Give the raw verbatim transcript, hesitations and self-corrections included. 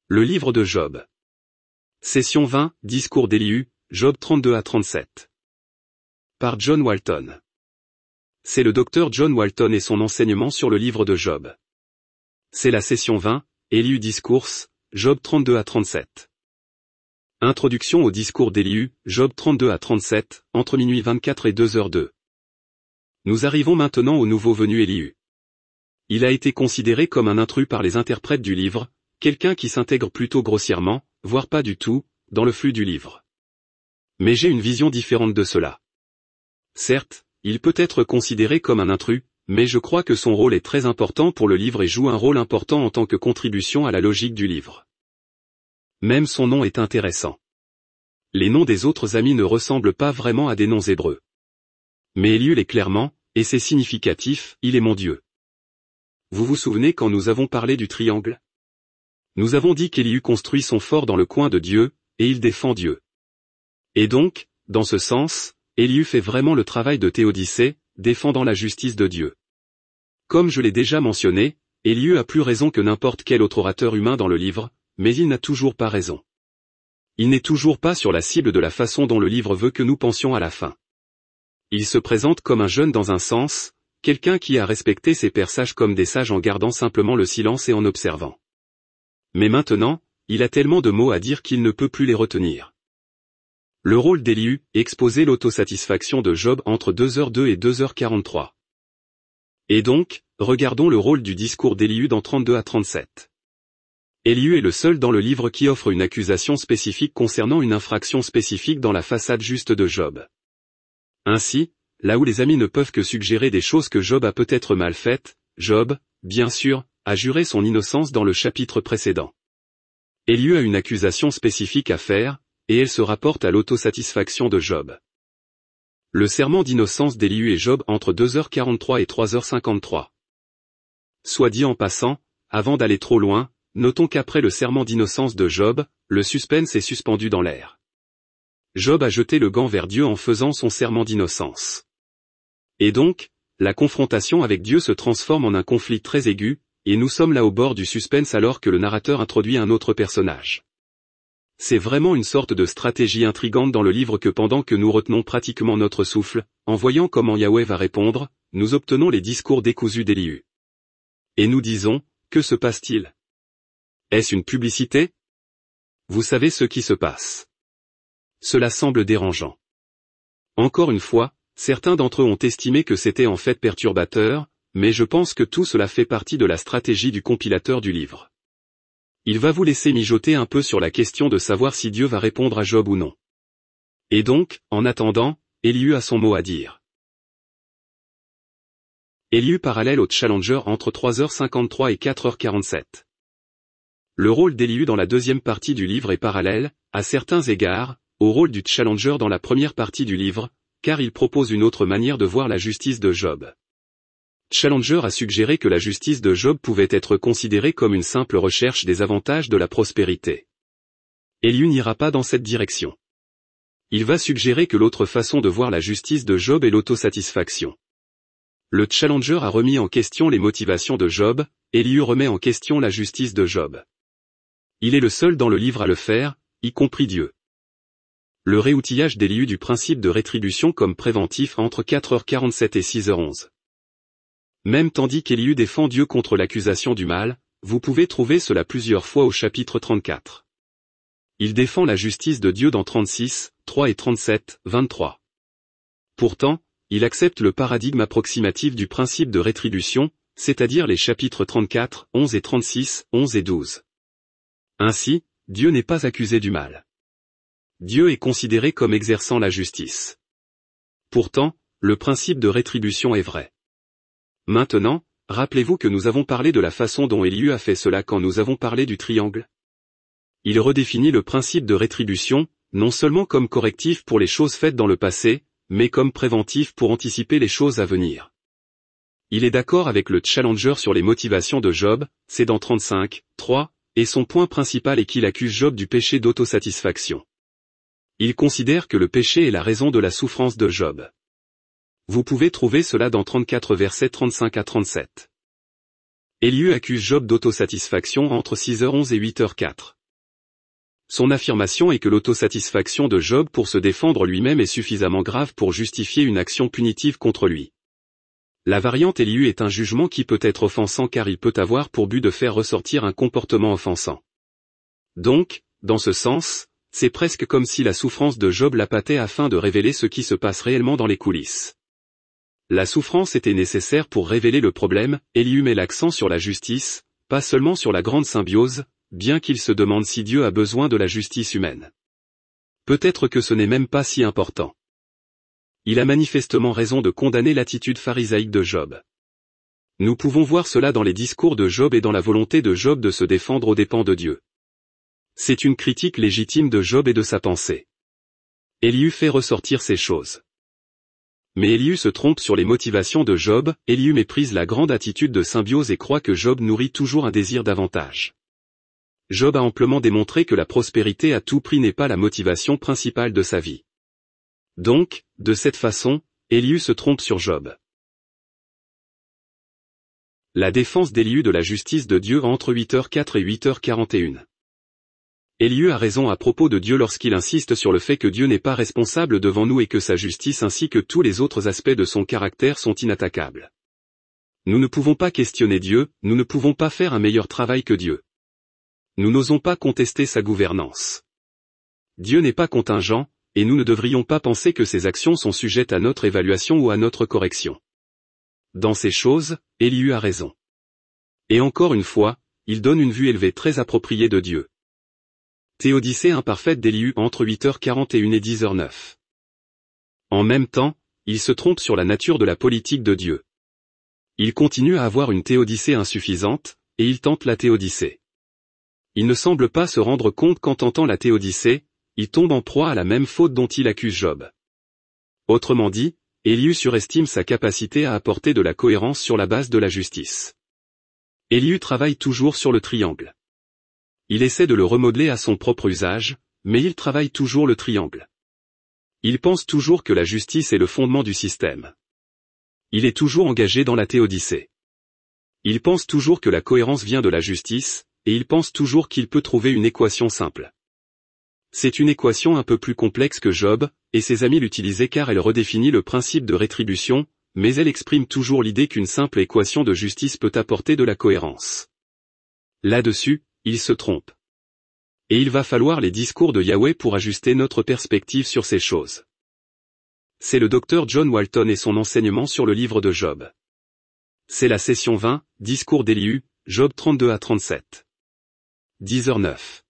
Le livre de Job. Session vingt, Discours d'Élihu, Job trente-deux à trente-sept. Par John Walton. C'est le docteur John Walton et son enseignement sur le livre de Job. C'est la session vingt, Élihu Discours, Job trente-deux à trente-sept. Introduction au discours d'Élihu, Job trente-deux à trente-sept, entre minuit vingt-quatre et deux heures deux. Nous arrivons maintenant au nouveau venu Élihu. Il a été considéré comme un intrus par les interprètes du livre, quelqu'un qui s'intègre plutôt grossièrement, voire pas du tout, dans le flux du livre. Mais j'ai une vision différente de cela. Certes, il peut être considéré comme un intrus, mais je crois que son rôle est très important pour le livre et joue un rôle important en tant que contribution à la logique du livre. Même son nom est intéressant. Les noms des autres amis ne ressemblent pas vraiment à des noms hébreux. Mais Élihu l'est clairement, et c'est significatif, il est mon Dieu. Vous vous souvenez quand nous avons parlé du triangle ? Nous avons dit qu'Élihu construit son fort dans le coin de Dieu, et il défend Dieu. Et donc, dans ce sens, Élihu fait vraiment le travail de Théodicée, défendant la justice de Dieu. Comme je l'ai déjà mentionné, Élihu a plus raison que n'importe quel autre orateur humain dans le livre, mais il n'a toujours pas raison. Il n'est toujours pas sur la cible de la façon dont le livre veut que nous pensions à la fin. Il se présente comme un jeune dans un sens, quelqu'un qui a respecté ses pères sages comme des sages en gardant simplement le silence et en observant. Mais maintenant, il a tellement de mots à dire qu'il ne peut plus les retenir. Le rôle d'Élihu, exposer l'autosatisfaction de Job entre deux heures deux et deux heures quarante-trois. Et donc, regardons le rôle du discours d'Élihu dans trente-deux à trente-sept. Élihu est le seul dans le livre qui offre une accusation spécifique concernant une infraction spécifique dans la façade juste de Job. Ainsi, là où les amis ne peuvent que suggérer des choses que Job a peut-être mal faites, Job, bien sûr, a juré son innocence dans le chapitre précédent. Élihu a une accusation spécifique à faire, et elle se rapporte à l'autosatisfaction de Job. Le serment d'innocence d'Élihu et Job entre deux heures quarante-trois et trois heures cinquante-trois. Soit dit en passant, avant d'aller trop loin, notons qu'après le serment d'innocence de Job, le suspense est suspendu dans l'air. Job a jeté le gant vers Dieu en faisant son serment d'innocence. Et donc, la confrontation avec Dieu se transforme en un conflit très aigu, et nous sommes là au bord du suspense alors que le narrateur introduit un autre personnage. C'est vraiment une sorte de stratégie intrigante dans le livre que pendant que nous retenons pratiquement notre souffle, en voyant comment Yahweh va répondre, nous obtenons les discours décousus d'Élihu. Et nous disons, que se passe-t-il ? Est-ce une publicité ? Vous savez ce qui se passe. Cela semble dérangeant. Encore une fois, certains d'entre eux ont estimé que c'était en fait perturbateur, mais je pense que tout cela fait partie de la stratégie du compilateur du livre. Il va vous laisser mijoter un peu sur la question de savoir si Dieu va répondre à Job ou non. Et donc, en attendant, Élihu a son mot à dire. Élihu parallèle au Challenger entre trois heures cinquante-trois et quatre heures quarante-sept. Le rôle d'Élihu dans la deuxième partie du livre est parallèle, à certains égards, au rôle du Challenger dans la première partie du livre, car il propose une autre manière de voir la justice de Job. Challenger a suggéré que la justice de Job pouvait être considérée comme une simple recherche des avantages de la prospérité. Élihu n'ira pas dans cette direction. Il va suggérer que l'autre façon de voir la justice de Job est l'autosatisfaction. Le Challenger a remis en question les motivations de Job, Élihu remet en question la justice de Job. Il est le seul dans le livre à le faire, y compris Dieu. Le réoutillage d'Élihu du principe de rétribution comme préventif entre quatre heures quarante-sept et six heures onze. Même tandis qu'Élihu défend Dieu contre l'accusation du mal, vous pouvez trouver cela plusieurs fois au chapitre trente-quatre. Il défend la justice de Dieu dans trente-six, trois et trente-sept, vingt-trois. Pourtant, il accepte le paradigme approximatif du principe de rétribution, c'est-à-dire les chapitres trente-quatre, onze et trente-six, onze et douze. Ainsi, Dieu n'est pas accusé du mal. Dieu est considéré comme exerçant la justice. Pourtant, le principe de rétribution est vrai. Maintenant, rappelez-vous que nous avons parlé de la façon dont Élihu a fait cela quand nous avons parlé du triangle. Il redéfinit le principe de rétribution, non seulement comme correctif pour les choses faites dans le passé, mais comme préventif pour anticiper les choses à venir. Il est d'accord avec le Challenger sur les motivations de Job, c'est dans trente-cinq, trois, et son point principal est qu'il accuse Job du péché d'autosatisfaction. Il considère que le péché est la raison de la souffrance de Job. Vous pouvez trouver cela dans trente-quatre versets trente-cinq à trente-sept. Élihu accuse Job d'autosatisfaction entre six heures onze et huit heures quatre. Son affirmation est que l'autosatisfaction de Job pour se défendre lui-même est suffisamment grave pour justifier une action punitive contre lui. La variante Élihu est un jugement qui peut être offensant car il peut avoir pour but de faire ressortir un comportement offensant. Donc, dans ce sens, c'est presque comme si la souffrance de Job l'appâtait afin de révéler ce qui se passe réellement dans les coulisses. La souffrance était nécessaire pour révéler le problème, Élihu met l'accent sur la justice, pas seulement sur la grande symbiose, bien qu'il se demande si Dieu a besoin de la justice humaine. Peut-être que ce n'est même pas si important. Il a manifestement raison de condamner l'attitude pharisaïque de Job. Nous pouvons voir cela dans les discours de Job et dans la volonté de Job de se défendre aux dépens de Dieu. C'est une critique légitime de Job et de sa pensée. Élihu fait ressortir ces choses. Mais Élihu se trompe sur les motivations de Job, Élihu méprise la grande attitude de symbiose et croit que Job nourrit toujours un désir d'avantage. Job a amplement démontré que la prospérité à tout prix n'est pas la motivation principale de sa vie. Donc, de cette façon, Élihu se trompe sur Job. La défense d'Élihu de la justice de Dieu entre huit heures quatre et huit heures quarante et une. Élihu a raison à propos de Dieu lorsqu'il insiste sur le fait que Dieu n'est pas responsable devant nous et que sa justice ainsi que tous les autres aspects de son caractère sont inattaquables. Nous ne pouvons pas questionner Dieu, nous ne pouvons pas faire un meilleur travail que Dieu. Nous n'osons pas contester sa gouvernance. Dieu n'est pas contingent, et nous ne devrions pas penser que ses actions sont sujettes à notre évaluation ou à notre correction. Dans ces choses, Élihu a raison. Et encore une fois, il donne une vue élevée très appropriée de Dieu. Théodicée imparfaite d'Élihu entre huit heures quarante et une et dix heures neuf. En même temps, il se trompe sur la nature de la politique de Dieu. Il continue à avoir une théodicée insuffisante, et il tente la théodicée. Il ne semble pas se rendre compte qu'en tentant la théodicée, il tombe en proie à la même faute dont il accuse Job. Autrement dit, Élihu surestime sa capacité à apporter de la cohérence sur la base de la justice. Élihu travaille toujours sur le triangle. Il essaie de le remodeler à son propre usage, mais il travaille toujours le triangle. Il pense toujours que la justice est le fondement du système. Il est toujours engagé dans la théodicée. Il pense toujours que la cohérence vient de la justice, et il pense toujours qu'il peut trouver une équation simple. C'est une équation un peu plus complexe que Job, et ses amis l'utilisaient car elle redéfinit le principe de rétribution, mais elle exprime toujours l'idée qu'une simple équation de justice peut apporter de la cohérence. Là-dessus, il se trompe. Et il va falloir les discours de Yahweh pour ajuster notre perspective sur ces choses. C'est le docteur John Walton et son enseignement sur le livre de Job. C'est la session vingt, discours d'Élihu, Job trente-deux à trente-sept. dix heures neuf.